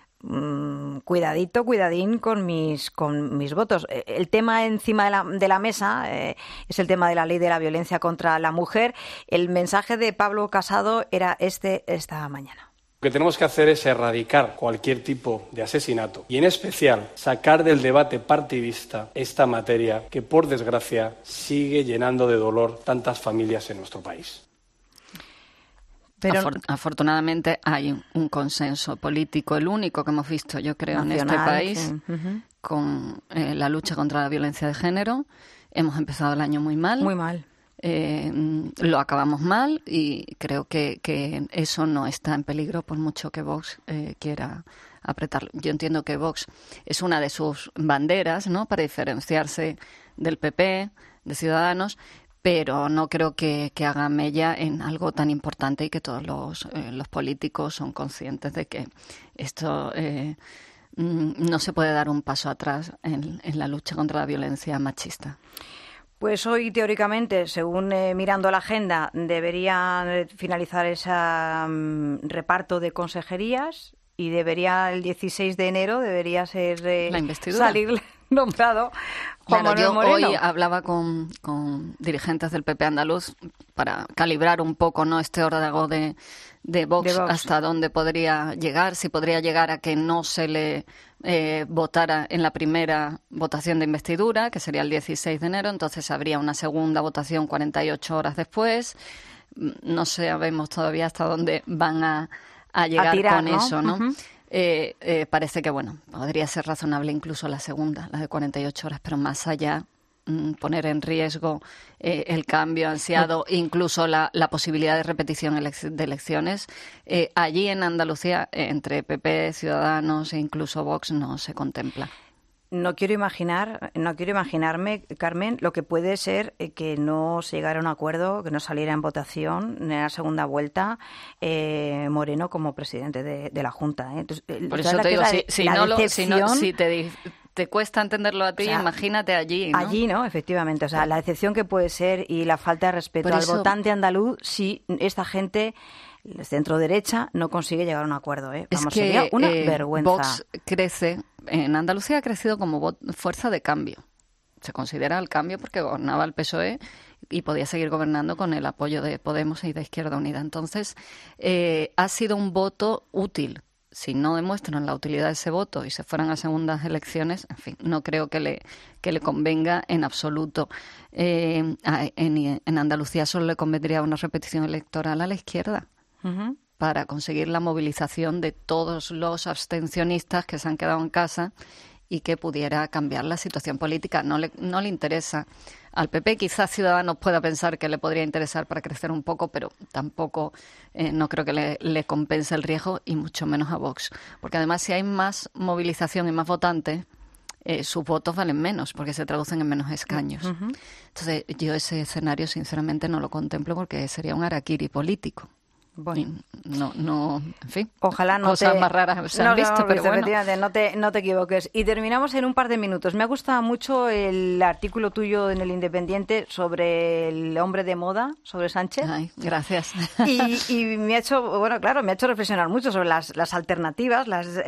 cuidadín con mis votos. El tema encima de la mesa es el tema de la ley de la violencia contra la mujer. El mensaje de Pablo Casado era esta mañana. Lo que tenemos que hacer es erradicar cualquier tipo de asesinato y, en especial, sacar del debate partidista esta materia que, por desgracia, sigue llenando de dolor tantas familias en nuestro país. Pero afortunadamente hay un consenso político, el único que hemos visto, yo creo, nacional, en este país, sí, con la lucha contra la violencia de género. Hemos empezado el año muy mal. Muy mal. Lo acabamos mal y creo que eso no está en peligro por mucho que Vox quiera apretarlo. Yo entiendo que Vox es una de sus banderas, ¿no?, para diferenciarse del PP, de Ciudadanos, pero no creo que haga mella en algo tan importante y que todos los políticos son conscientes de que esto no se puede dar un paso atrás en la lucha contra la violencia machista. Pues hoy, teóricamente, según mirando la agenda, debería finalizar ese reparto de consejerías y el 16 de enero debería ser la investidura, salir nombrado Juan Manuel Moreno. Hoy hablaba con dirigentes del PP andaluz para calibrar un poco, ¿no?, este órdago de Vox, hasta dónde podría llegar, si podría llegar a que no se le votara en la primera votación de investidura, que sería el 16 de enero, entonces habría una segunda votación 48 horas después. No sabemos todavía hasta dónde van a llegar tirar, con, ¿no?, eso, ¿no? Uh-huh. Parece que, bueno, podría ser razonable incluso la segunda, la de 48 horas, pero más allá poner en riesgo el cambio ansiado, incluso la posibilidad de repetición de elecciones. Allí en Andalucía, entre PP, Ciudadanos e incluso Vox, no se contempla. No quiero imaginarme, Carmen, lo que puede ser que no se llegara a un acuerdo, que no saliera en votación en la segunda vuelta Moreno como presidente de la Junta. Entonces, por eso te digo, si te cuesta entenderlo a ti, imagínate allí, ¿no? Allí, ¿no? Efectivamente. O sea, la decepción que puede ser y la falta de respeto al votante andaluz si esta gente, centro derecha, no consigue llegar a un acuerdo. Vamos, sería una vergüenza. Vox crece, en Andalucía ha crecido como fuerza de cambio. Se considera el cambio porque gobernaba el PSOE y podía seguir gobernando con el apoyo de Podemos y de Izquierda Unida. Entonces, ha sido un voto útil. Si no demuestran la utilidad de ese voto y se fueran a segundas elecciones, en fin, no creo que le convenga en absoluto. En Andalucía solo le convendría una repetición electoral a la izquierda. Uh-huh. Para conseguir la movilización de todos los abstencionistas que se han quedado en casa y que pudiera cambiar la situación política. No le interesa. Al PP quizás Ciudadanos pueda pensar que le podría interesar para crecer un poco, pero tampoco no creo que le compense el riesgo, y mucho menos a Vox. Porque además, si hay más movilización y más votantes, sus votos valen menos porque se traducen en menos escaños. Uh-huh. Entonces, yo ese escenario sinceramente no lo contemplo porque sería un harakiri político. Bueno, no, en fin. Ojalá no cosas más raras se han visto, pero bueno. Efectivamente, no te equivoques. Y terminamos en un par de minutos. Me ha gustado mucho el artículo tuyo en El Independiente sobre el hombre de moda, sobre Sánchez. Ay, gracias. Y me ha hecho, reflexionar mucho sobre las alternativas,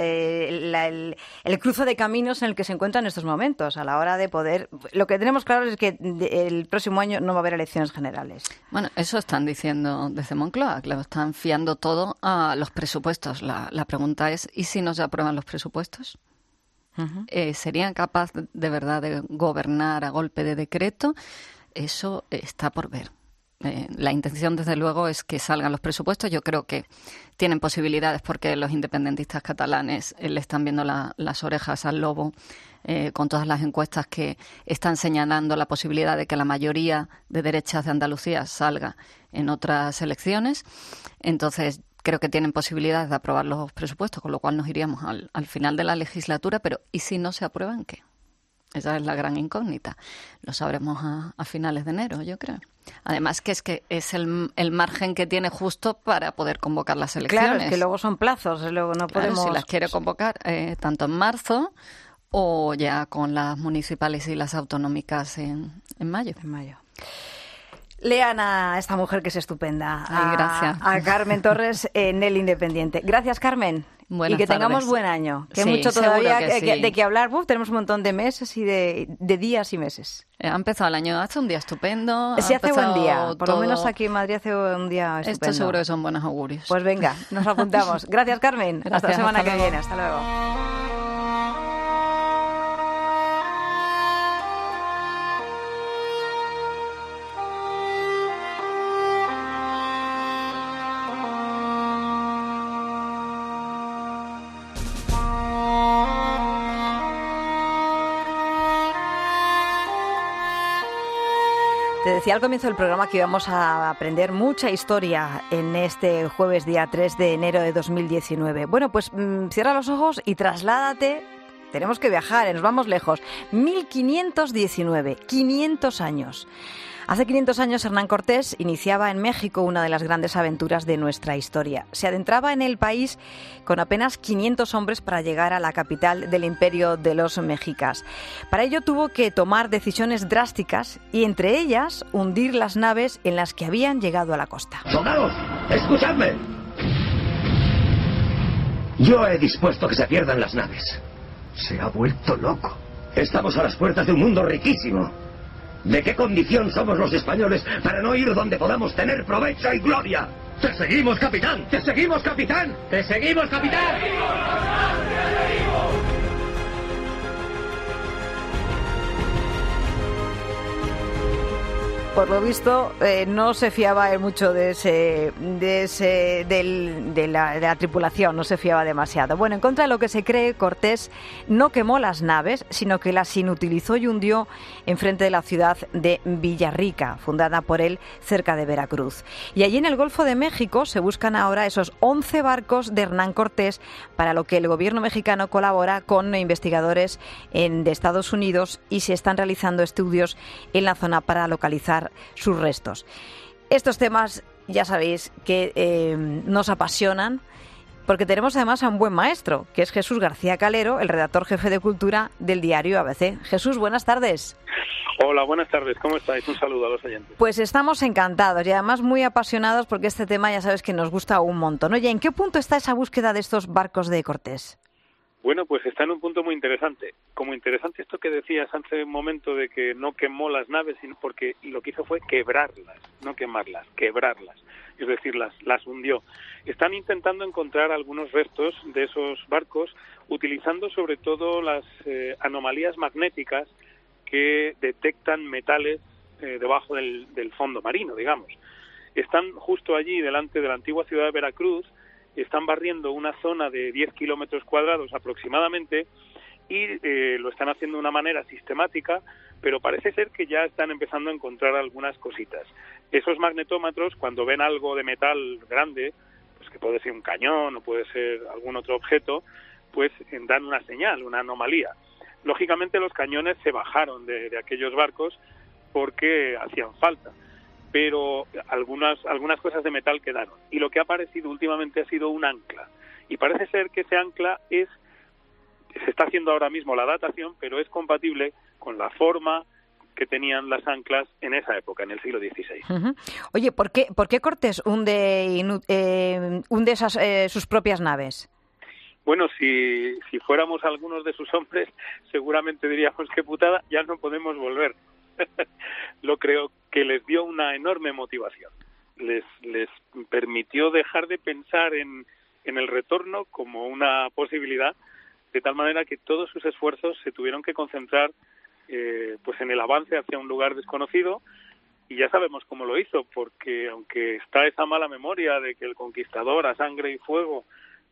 el cruce de caminos en el que se encuentran en estos momentos a la hora de poder. Lo que tenemos claro es que el próximo año no va a haber elecciones generales. Bueno, eso están diciendo desde Moncloa, que están fiando todo a los presupuestos. La pregunta es, ¿y si no se aprueban los presupuestos? Uh-huh. ¿Serían capaces de verdad de gobernar a golpe de decreto? Eso está por ver. La intención, desde luego, es que salgan los presupuestos. Yo creo que tienen posibilidades porque los independentistas catalanes le están viendo las orejas al lobo con todas las encuestas que están señalando la posibilidad de que la mayoría de derechas de Andalucía salga en otras elecciones. Entonces, creo que tienen posibilidades de aprobar los presupuestos, con lo cual nos iríamos al final de la legislatura. Pero ¿y si no se aprueban qué? Esa es la gran incógnita. Lo sabremos a finales de enero, yo creo. Además, que es el margen que tiene justo para poder convocar las elecciones. Claro, es que luego son plazos, luego no podemos... Claro, si las quiere convocar tanto en marzo o ya con las municipales y las autonómicas en mayo. En mayo. Lean a esta mujer que es estupenda. Ay, gracias. A Carmen Torres en El Independiente. Gracias, Carmen. Buenas y que tengamos tardes. buen año. Que sí, mucho todavía que de que hablar. Tenemos un montón de meses y de días y meses. Ha empezado el año, hace un día estupendo. Sí, hace buen día. Por lo menos aquí en Madrid hace un día estupendo. Esto seguro que son buenos augurios. Pues venga, nos apuntamos. Gracias, Carmen. Gracias, hasta la semana que luego. viene. Hasta luego. Te decía al comienzo del programa que íbamos a aprender mucha historia en este jueves día 3 de enero de 2019. Bueno, pues cierra los ojos y trasládate. Tenemos que viajar, nos vamos lejos. 1519, 500 años. Hace 500 años Hernán Cortés iniciaba en México una de las grandes aventuras de nuestra historia. Se adentraba en el país con apenas 500 hombres para llegar a la capital del imperio de los mexicas. Para ello tuvo que tomar decisiones drásticas y entre ellas hundir las naves en las que habían llegado a la costa. ¡Soldados! ¡Escuchadme! Yo he dispuesto que se pierdan las naves. Se ha vuelto loco. Estamos a las puertas de un mundo riquísimo. ¿De qué condición somos los españoles para no ir donde podamos tener provecho y gloria? ¡Te seguimos, capitán! ¡Te seguimos, capitán! ¡Te seguimos, capitán! por lo visto, no se fiaba mucho de la tripulación, no se fiaba demasiado. Bueno, en contra de lo que se cree, Cortés no quemó las naves, sino que las inutilizó y hundió enfrente de la ciudad de Villarrica, fundada por él cerca de Veracruz. Y allí en el Golfo de México se buscan ahora esos 11 barcos de Hernán Cortés, para lo que el gobierno mexicano colabora con investigadores de Estados Unidos y se están realizando estudios en la zona para localizar sus restos. Estos temas ya sabéis que nos apasionan, porque tenemos además a un buen maestro, que es Jesús García Calero, el redactor jefe de Cultura del diario ABC. Jesús, buenas tardes. Hola, buenas tardes, ¿cómo estáis? Un saludo a los oyentes. Pues estamos encantados y además muy apasionados porque este tema ya sabes que nos gusta un montón. Oye, ¿en qué punto está esa búsqueda de estos barcos de Cortés? Bueno, pues está en un punto muy interesante. Como interesante esto que decías hace un momento de que no quemó las naves, sino porque lo que hizo fue quebrarlas, no quemarlas, quebrarlas. Es decir, las hundió. Están intentando encontrar algunos restos de esos barcos utilizando sobre todo las anomalías magnéticas que detectan metales debajo del fondo marino, digamos. Están justo allí, delante de la antigua ciudad de Veracruz, están barriendo una zona de 10 kilómetros cuadrados aproximadamente y lo están haciendo de una manera sistemática, pero parece ser que ya están empezando a encontrar algunas cositas. Esos magnetómetros, cuando ven algo de metal grande, pues que puede ser un cañón o puede ser algún otro objeto, pues dan una señal, una anomalía. Lógicamente los cañones se bajaron de aquellos barcos porque hacían falta, pero algunas cosas de metal quedaron. Y lo que ha aparecido últimamente ha sido un ancla. Y parece ser que ese ancla se está haciendo ahora mismo la datación, pero es compatible con la forma que tenían las anclas en esa época, en el siglo XVI. Uh-huh. Oye, ¿por qué Cortés hunde sus propias naves? Bueno, si fuéramos algunos de sus hombres, seguramente diríamos que putada, ya no podemos volver. Lo creo que les dio una enorme motivación. Les permitió dejar de pensar en el retorno como una posibilidad, de tal manera que todos sus esfuerzos se tuvieron que concentrar pues en el avance hacia un lugar desconocido, y ya sabemos cómo lo hizo, porque aunque está esa mala memoria de que el conquistador a sangre y fuego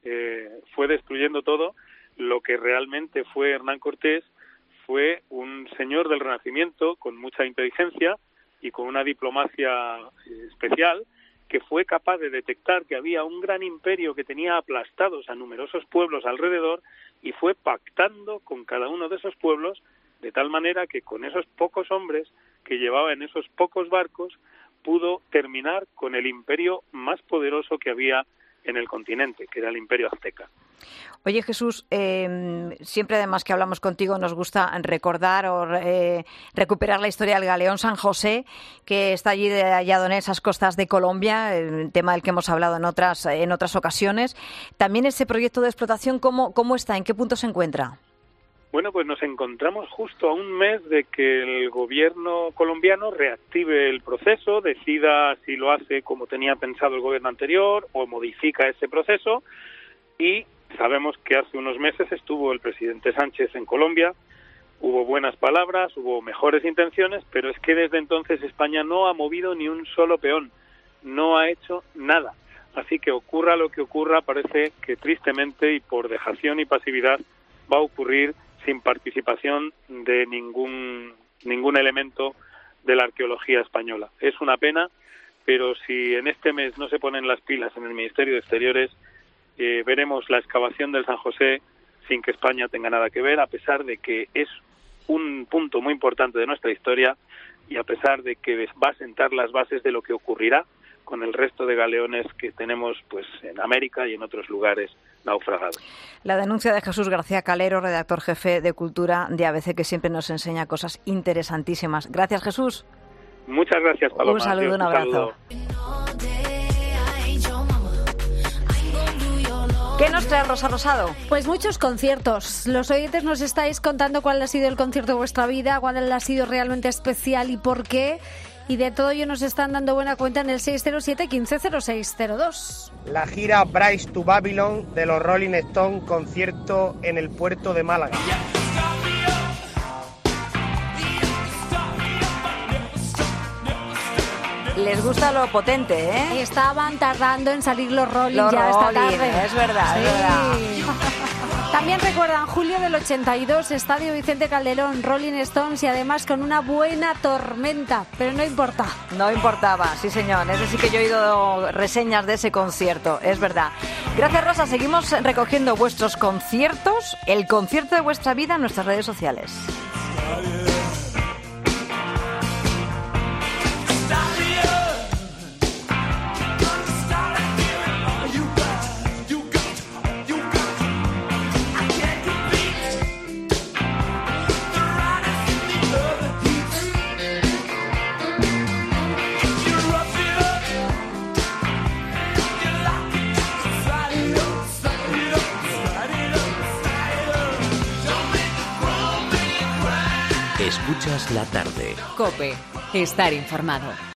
fue destruyendo todo, lo que realmente fue Hernán Cortés fue un señor del Renacimiento con mucha inteligencia y con una diplomacia especial, que fue capaz de detectar que había un gran imperio que tenía aplastados a numerosos pueblos alrededor y fue pactando con cada uno de esos pueblos, de tal manera que con esos pocos hombres que llevaba en esos pocos barcos pudo terminar con el imperio más poderoso que había en el continente, que era el Imperio Azteca. Oye, Jesús, siempre además que hablamos contigo nos gusta recordar o recuperar la historia del galeón San José, que está allí hallado en esas costas de Colombia, el tema del que hemos hablado en otras ocasiones. También ese proyecto de explotación, ¿cómo está? ¿En qué punto se encuentra? Bueno, pues nos encontramos justo a un mes de que el gobierno colombiano reactive el proceso, decida si lo hace como tenía pensado el gobierno anterior o modifica ese proceso, y sabemos que hace unos meses estuvo el presidente Sánchez en Colombia, hubo buenas palabras, hubo mejores intenciones, pero es que desde entonces España no ha movido ni un solo peón, no ha hecho nada. Así que ocurra lo que ocurra, parece que tristemente y por dejación y pasividad va a ocurrir sin participación de ningún elemento de la arqueología española. Es una pena, pero si en este mes no se ponen las pilas en el Ministerio de Exteriores, veremos la excavación del San José sin que España tenga nada que ver, a pesar de que es un punto muy importante de nuestra historia y a pesar de que va a sentar las bases de lo que ocurrirá con el resto de galeones que tenemos pues en América y en otros lugares naufragados. La denuncia de Jesús García Calero, redactor jefe de Cultura de ABC, que siempre nos enseña cosas interesantísimas. Gracias, Jesús. Muchas gracias, Paloma. Un saludo, un abrazo. ¿Qué nos trae Rosa Rosado? Pues muchos conciertos. Los oyentes nos estáis contando cuál ha sido el concierto de vuestra vida, cuál ha sido realmente especial y por qué. Y de todo ello nos están dando buena cuenta en el 607-150602. La gira Bryce to Babylon de los Rolling Stones, concierto en el puerto de Málaga. Les gusta lo potente, ¿eh? Estaban tardando en salir los Rolling Los ya esta Rolling, tarde. es verdad, es verdad. También recuerdan julio del 82, Estadio Vicente Calderón, Rolling Stones y además con una buena tormenta, pero no importa. No importaba, sí señor. Es decir que yo he oído reseñas de ese concierto, es verdad. Gracias, Rosa. Seguimos recogiendo vuestros conciertos, el concierto de vuestra vida en nuestras redes sociales. Escuchas la tarde. COPE. Estar informado.